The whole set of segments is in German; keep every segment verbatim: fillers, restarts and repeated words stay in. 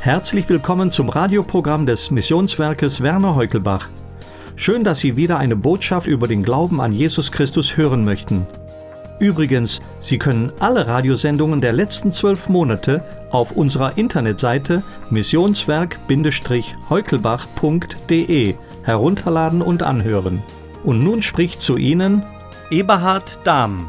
Herzlich willkommen zum Radioprogramm des Missionswerkes Werner Heukelbach. Schön, dass Sie wieder eine Botschaft über den Glauben an Jesus Christus hören möchten. Übrigens, Sie können alle Radiosendungen der letzten zwölf Monate auf unserer Internetseite missionswerk Heukelbach punkt de herunterladen und anhören. Und nun spricht zu Ihnen Eberhard Dahm.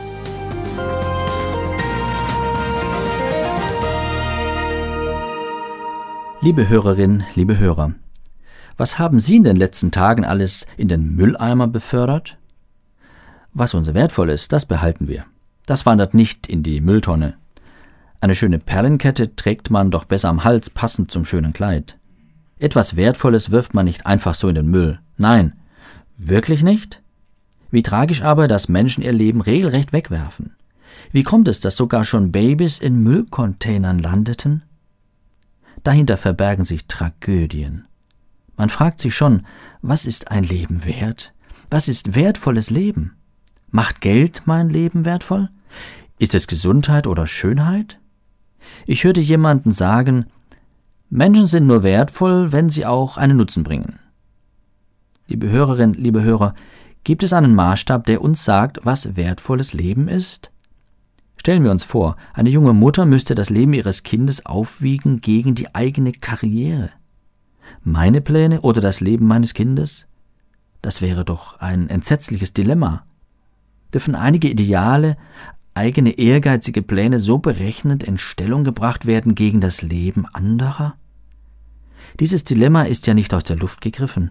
Liebe Hörerinnen, liebe Hörer, was haben Sie in den letzten Tagen alles in den Mülleimer befördert? Was uns wertvoll ist, das behalten wir. Das wandert nicht in die Mülltonne. Eine schöne Perlenkette trägt man doch besser am Hals, passend zum schönen Kleid. Etwas Wertvolles wirft man nicht einfach so in den Müll. Nein, wirklich nicht? Wie tragisch aber, dass Menschen ihr Leben regelrecht wegwerfen. Wie kommt es, dass sogar schon Babys in Müllcontainern landeten? Dahinter verbergen sich Tragödien. Man fragt sich schon, was ist ein Leben wert? Was ist wertvolles Leben? Macht Geld mein Leben wertvoll? Ist es Gesundheit oder Schönheit? Ich hörte jemanden sagen, Menschen sind nur wertvoll, wenn sie auch einen Nutzen bringen. Liebe Hörerinnen, liebe Hörer, gibt es einen Maßstab, der uns sagt, was wertvolles Leben ist? Stellen wir uns vor, eine junge Mutter müsste das Leben ihres Kindes aufwiegen gegen die eigene Karriere. Meine Pläne oder das Leben meines Kindes? Das wäre doch ein entsetzliches Dilemma. Dürfen einige Ideale, eigene ehrgeizige Pläne so berechnend in Stellung gebracht werden gegen das Leben anderer? Dieses Dilemma ist ja nicht aus der Luft gegriffen.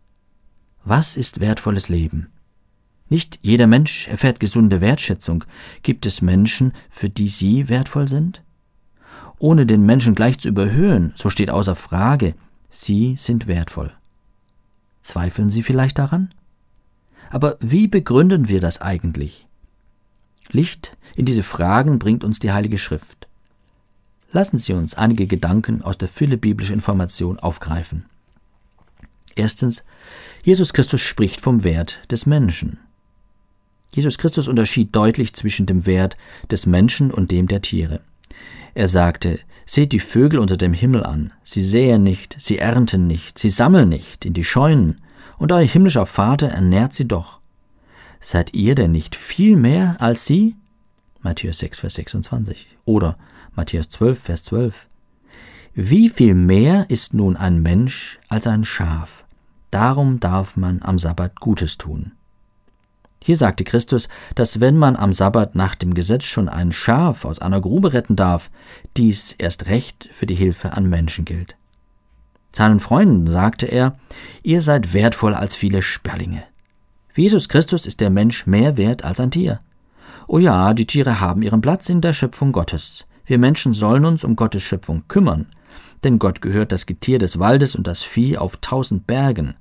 Was ist wertvolles Leben? Nicht jeder Mensch erfährt gesunde Wertschätzung. Gibt es Menschen, für die sie wertvoll sind? Ohne den Menschen gleich zu überhöhen, so steht außer Frage, sie sind wertvoll. Zweifeln Sie vielleicht daran? Aber wie begründen wir das eigentlich? Licht in diese Fragen bringt uns die Heilige Schrift. Lassen Sie uns einige Gedanken aus der Fülle biblischer Information aufgreifen. Erstens, Jesus Christus spricht vom Wert des Menschen. Jesus Christus unterschied deutlich zwischen dem Wert des Menschen und dem der Tiere. Er sagte, seht die Vögel unter dem Himmel an, sie säen nicht, sie ernten nicht, sie sammeln nicht in die Scheunen, und euer himmlischer Vater ernährt sie doch. Seid ihr denn nicht viel mehr als sie? Matthäus sechs, Vers sechsundzwanzig oder Matthäus zwölf, Vers zwölf. Wie viel mehr ist nun ein Mensch als ein Schaf? Darum darf man am Sabbat Gutes tun. Hier sagte Christus, dass wenn man am Sabbat nach dem Gesetz schon ein Schaf aus einer Grube retten darf, dies erst recht für die Hilfe an Menschen gilt. Seinen Freunden sagte er, ihr seid wertvoller als viele Sperlinge. Für Jesus Christus ist der Mensch mehr wert als ein Tier. Oh ja, die Tiere haben ihren Platz in der Schöpfung Gottes. Wir Menschen sollen uns um Gottes Schöpfung kümmern, denn Gott gehört das Getier des Waldes und das Vieh auf tausend Bergen.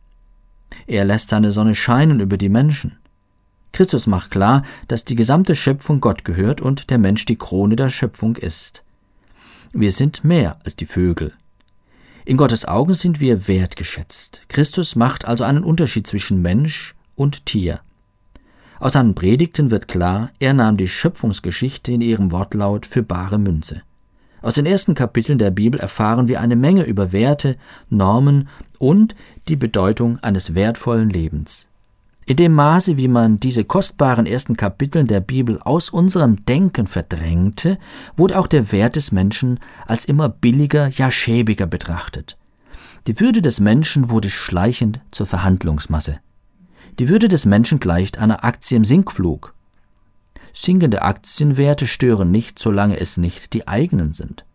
Er lässt seine Sonne scheinen über die Menschen. Christus macht klar, dass die gesamte Schöpfung Gott gehört und der Mensch die Krone der Schöpfung ist. Wir sind mehr als die Vögel. In Gottes Augen sind wir wertgeschätzt. Christus macht also einen Unterschied zwischen Mensch und Tier. Aus seinen Predigten wird klar, er nahm die Schöpfungsgeschichte in ihrem Wortlaut für bare Münze. Aus den ersten Kapiteln der Bibel erfahren wir eine Menge über Werte, Normen und die Bedeutung eines wertvollen Lebens. In dem Maße, wie man diese kostbaren ersten Kapiteln der Bibel aus unserem Denken verdrängte, wurde auch der Wert des Menschen als immer billiger, ja schäbiger betrachtet. Die Würde des Menschen wurde schleichend zur Verhandlungsmasse. Die Würde des Menschen gleicht einer Aktie im Sinkflug. Sinkende Aktienwerte stören nicht, solange es nicht die eigenen sind.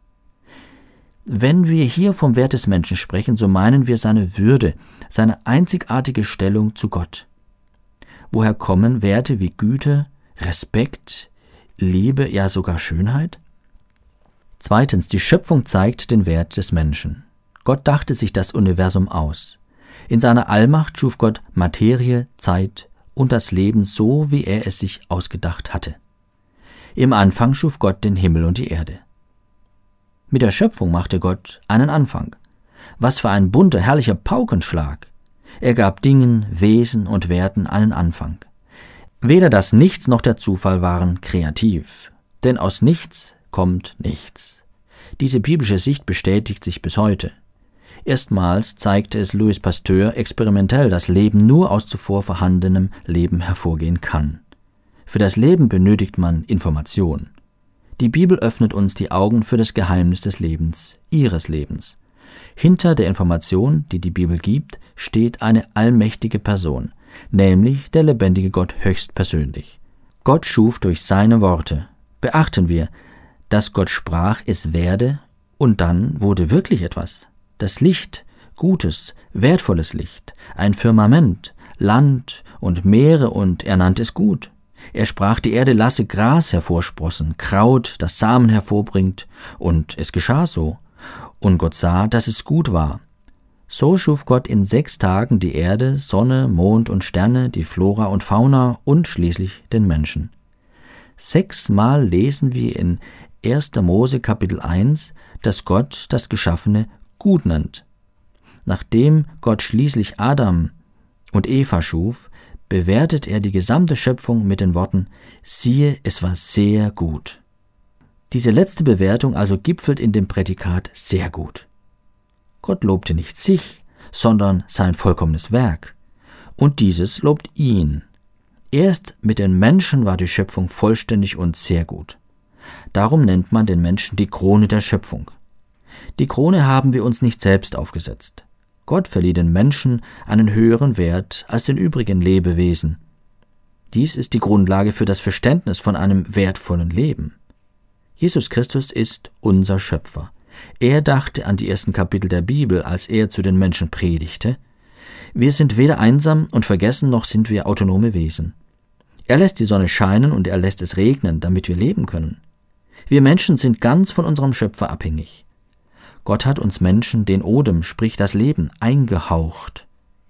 Wenn wir hier vom Wert des Menschen sprechen, so meinen wir seine Würde, seine einzigartige Stellung zu Gott. Woher kommen Werte wie Güte, Respekt, Liebe, ja sogar Schönheit? Zweitens, die Schöpfung zeigt den Wert des Menschen. Gott dachte sich das Universum aus. In seiner Allmacht schuf Gott Materie, Zeit und das Leben so, wie er es sich ausgedacht hatte. Im Anfang schuf Gott den Himmel und die Erde. Mit der Schöpfung machte Gott einen Anfang. Was für ein bunter, herrlicher Paukenschlag! Er gab Dingen, Wesen und Werten einen Anfang. Weder das Nichts noch der Zufall waren kreativ, denn aus nichts kommt nichts. Diese biblische Sicht bestätigt sich bis heute. Erstmals zeigte es Louis Pasteur experimentell, dass Leben nur aus zuvor vorhandenem Leben hervorgehen kann. Für das Leben benötigt man Information. Die Bibel öffnet uns die Augen für das Geheimnis des Lebens, ihres Lebens. Hinter der Information, die die Bibel gibt, steht eine allmächtige Person, nämlich der lebendige Gott höchstpersönlich. Gott schuf durch seine Worte. Beachten wir, dass Gott sprach, es werde, und dann wurde wirklich etwas. Das Licht, gutes, wertvolles Licht, ein Firmament, Land und Meere, und er nannte es gut. Er sprach, die Erde lasse Gras hervorsprossen, Kraut, das Samen hervorbringt, und es geschah so. Und Gott sah, dass es gut war. So schuf Gott in sechs Tagen die Erde, Sonne, Mond und Sterne, die Flora und Fauna und schließlich den Menschen. Sechsmal lesen wir in erster Mose Kapitel eins, dass Gott das Geschaffene gut nennt. Nachdem Gott schließlich Adam und Eva schuf, bewertet er die gesamte Schöpfung mit den Worten: Siehe, es war sehr gut. Diese letzte Bewertung also gipfelt in dem Prädikat sehr gut. Gott lobte nicht sich, sondern sein vollkommenes Werk. Und dieses lobt ihn. Erst mit den Menschen war die Schöpfung vollständig und sehr gut. Darum nennt man den Menschen die Krone der Schöpfung. Die Krone haben wir uns nicht selbst aufgesetzt. Gott verlieh den Menschen einen höheren Wert als den übrigen Lebewesen. Dies ist die Grundlage für das Verständnis von einem wertvollen Leben. Jesus Christus ist unser Schöpfer. Er dachte an die ersten Kapitel der Bibel, als er zu den Menschen predigte: Wir sind weder einsam und vergessen, noch sind wir autonome Wesen. Er lässt die Sonne scheinen und er lässt es regnen, damit wir leben können. Wir Menschen sind ganz von unserem Schöpfer abhängig. Gott hat uns Menschen den Odem, sprich das Leben, eingehaucht.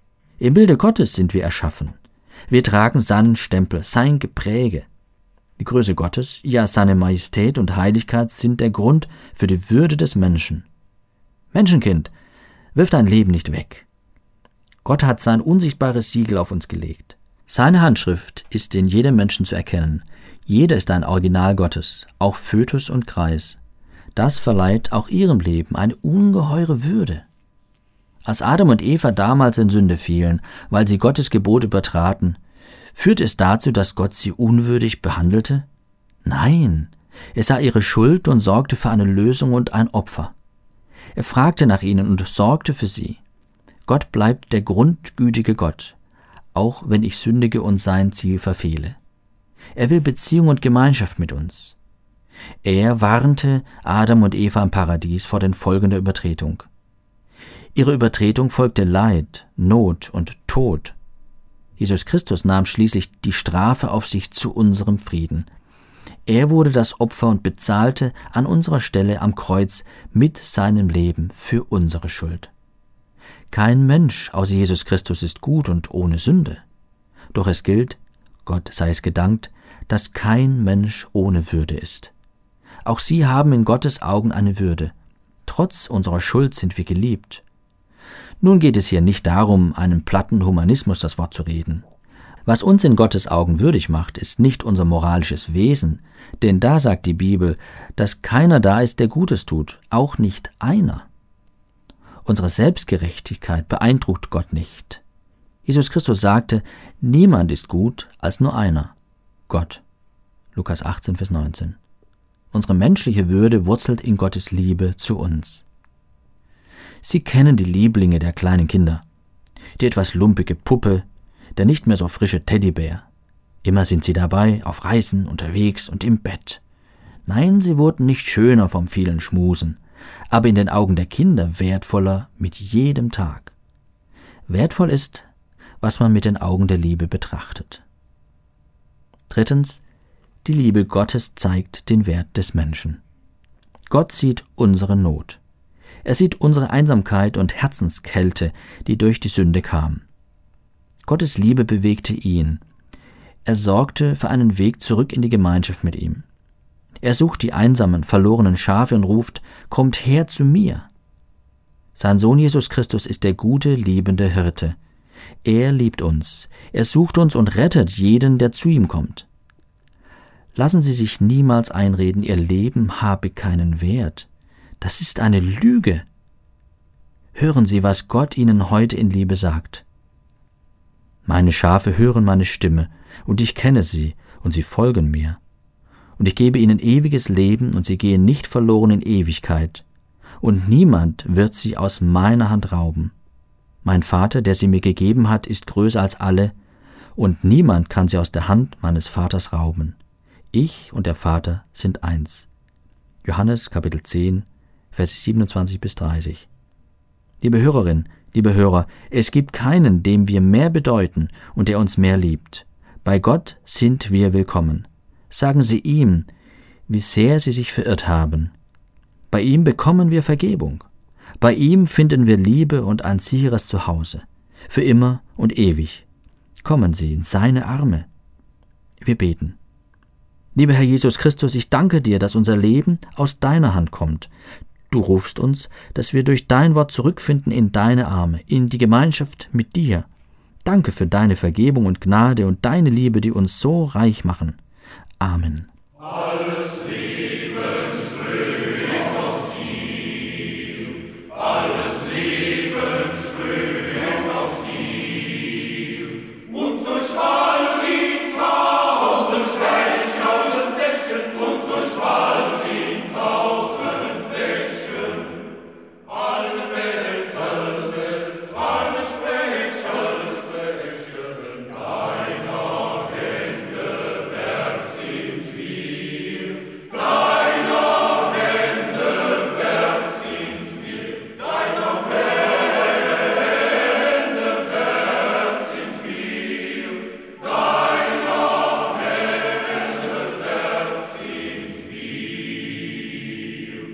Im Bilde Gottes sind wir erschaffen. Wir tragen seinen Stempel, sein Gepräge. Die Größe Gottes, ja seine Majestät und Heiligkeit sind der Grund für die Würde des Menschen. Menschenkind, wirf dein Leben nicht weg. Gott hat sein unsichtbares Siegel auf uns gelegt. Seine Handschrift ist in jedem Menschen zu erkennen. Jeder ist ein Original Gottes, auch Fötus und Greis. Das verleiht auch ihrem Leben eine ungeheure Würde. Als Adam und Eva damals in Sünde fielen, weil sie Gottes Gebot übertraten, führte es dazu, dass Gott sie unwürdig behandelte? Nein, er sah ihre Schuld und sorgte für eine Lösung und ein Opfer. Er fragte nach ihnen und sorgte für sie. Gott bleibt der grundgütige Gott, auch wenn ich sündige und sein Ziel verfehle. Er will Beziehung und Gemeinschaft mit uns. Er warnte Adam und Eva im Paradies vor den Folgen der Übertretung. Ihre Übertretung folgte Leid, Not und Tod. Jesus Christus nahm schließlich die Strafe auf sich zu unserem Frieden. Er wurde das Opfer und bezahlte an unserer Stelle am Kreuz mit seinem Leben für unsere Schuld. Kein Mensch außer Jesus Christus ist gut und ohne Sünde. Doch es gilt, Gott sei es gedankt, dass kein Mensch ohne Würde ist. Auch sie haben in Gottes Augen eine Würde. Trotz unserer Schuld sind wir geliebt. Nun geht es hier nicht darum, einem platten Humanismus das Wort zu reden. Was uns in Gottes Augen würdig macht, ist nicht unser moralisches Wesen, denn da sagt die Bibel, dass keiner da ist, der Gutes tut, auch nicht einer. Unsere Selbstgerechtigkeit beeindruckt Gott nicht. Jesus Christus sagte, niemand ist gut als nur einer, Gott. Lukas achtzehn, Vers neunzehn. Unsere menschliche Würde wurzelt in Gottes Liebe zu uns. Sie kennen die Lieblinge der kleinen Kinder. Die etwas lumpige Puppe, der nicht mehr so frische Teddybär. Immer sind sie dabei, auf Reisen, unterwegs und im Bett. Nein, sie wurden nicht schöner vom vielen Schmusen, aber in den Augen der Kinder wertvoller mit jedem Tag. Wertvoll ist, was man mit den Augen der Liebe betrachtet. Drittens, die Liebe Gottes zeigt den Wert des Menschen. Gott sieht unsere Not. Er sieht unsere Einsamkeit und Herzenskälte, die durch die Sünde kam. Gottes Liebe bewegte ihn. Er sorgte für einen Weg zurück in die Gemeinschaft mit ihm. Er sucht die einsamen, verlorenen Schafe und ruft, »Kommt her zu mir!« Sein Sohn Jesus Christus ist der gute, liebende Hirte. Er liebt uns. Er sucht uns und rettet jeden, der zu ihm kommt. Lassen Sie sich niemals einreden, Ihr Leben habe keinen Wert. Das ist eine Lüge. Hören Sie, was Gott Ihnen heute in Liebe sagt. Meine Schafe hören meine Stimme, und ich kenne sie, und sie folgen mir. Und ich gebe ihnen ewiges Leben, und sie gehen nicht verloren in Ewigkeit. Und niemand wird sie aus meiner Hand rauben. Mein Vater, der sie mir gegeben hat, ist größer als alle, und niemand kann sie aus der Hand meines Vaters rauben. Ich und der Vater sind eins. Johannes Kapitel zehn, Vers siebenundzwanzig bis dreißig. Liebe Hörerin, liebe Hörer, es gibt keinen, dem wir mehr bedeuten und der uns mehr liebt. Bei Gott sind wir willkommen. Sagen Sie ihm, wie sehr Sie sich verirrt haben. Bei ihm bekommen wir Vergebung. Bei ihm finden wir Liebe und ein sicheres Zuhause. Für immer und ewig. Kommen Sie in seine Arme. Wir beten. Lieber Herr Jesus Christus, ich danke dir, dass unser Leben aus deiner Hand kommt. Du rufst uns, dass wir durch dein Wort zurückfinden in deine Arme, in die Gemeinschaft mit dir. Danke für deine Vergebung und Gnade und deine Liebe, die uns so reich machen. Amen. Alles Leben strömt aus ihm. Alles Leben strömt aus ihm. Und durchwallt ihn tausend Bäche, tausend Bächen, und durchwallt ihn tausend Bächen. Alle Welt, alle Welt, alle Sprechen, alle Sprechen, deiner Hände Werk sind wir. Deiner Hände Werk sind wir. Deiner Hände Werk sind wir. Deiner Hände Werk sind wir.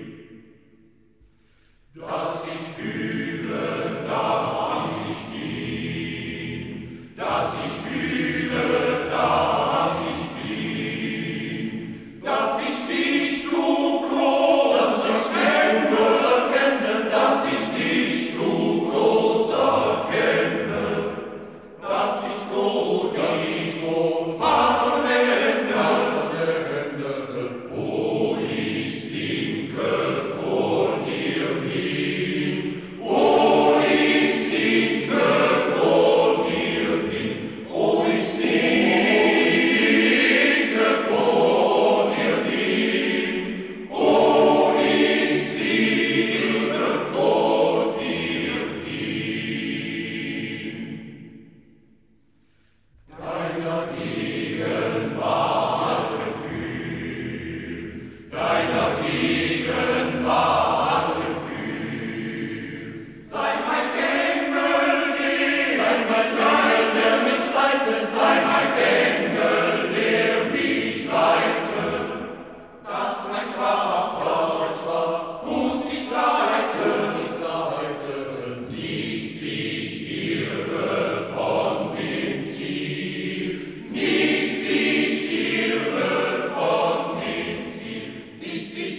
Dass ich fühle, dass ich bin, dass ich fühle, dass ich bin, dass ich dich, du großer kenne, großer kenne, dass ich dich, du großer kenne, dass ich froh, dass ich froh, Vater nenne, oh, ich sinke vor dir hin, oh, ich sinke vor dir hin, oh, ich sinke vor dir hin, oh, ich sinke vor dir hin. Deiner Gegenwart Gefühl, deiner Gegenwart Gefühl. Sei mein Engel, sei mein Engel, der mich leitet, sei mein Engel, der mich leitet. Dass mein schwacher, mein schwacher Fuß nicht leite, nicht leite, nicht sich irre von dem Ziel, nicht sich irre von dem Ziel, nicht sich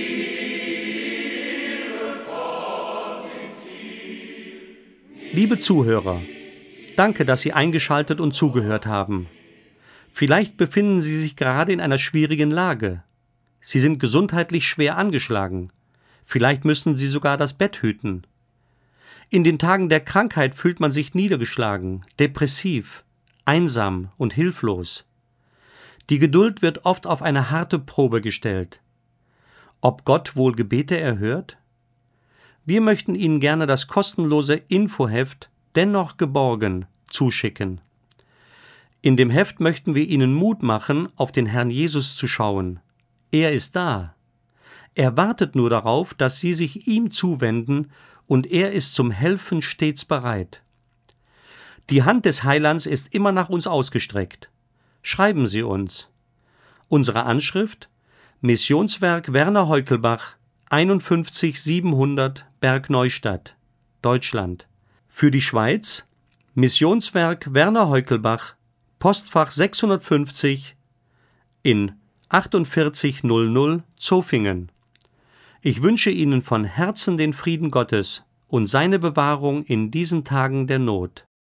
irre von dem Ziel. Liebe Zuhörer, danke, dass Sie eingeschaltet und zugehört haben. Vielleicht befinden Sie sich gerade in einer schwierigen Lage. Sie sind gesundheitlich schwer angeschlagen. Vielleicht müssen Sie sogar das Bett hüten. In den Tagen der Krankheit fühlt man sich niedergeschlagen, depressiv, einsam und hilflos. Die Geduld wird oft auf eine harte Probe gestellt. Ob Gott wohl Gebete erhört? Wir möchten Ihnen gerne das kostenlose Infoheft Dennoch geborgen zuschicken. In dem Heft möchten wir Ihnen Mut machen, auf den Herrn Jesus zu schauen. Er ist da. Er wartet nur darauf, dass Sie sich ihm zuwenden, und er ist zum Helfen stets bereit. Die Hand des Heilands ist immer nach uns ausgestreckt. Schreiben Sie uns. Unsere Anschrift: Missionswerk Werner Heukelbach, einundfünfzig siebenhundert Bergneustadt, Deutschland. Für die Schweiz: Missionswerk Werner Heukelbach, Postfach sechshundertfünfzig in achtundvierzig null Zofingen. Ich wünsche Ihnen von Herzen den Frieden Gottes und seine Bewahrung in diesen Tagen der Not.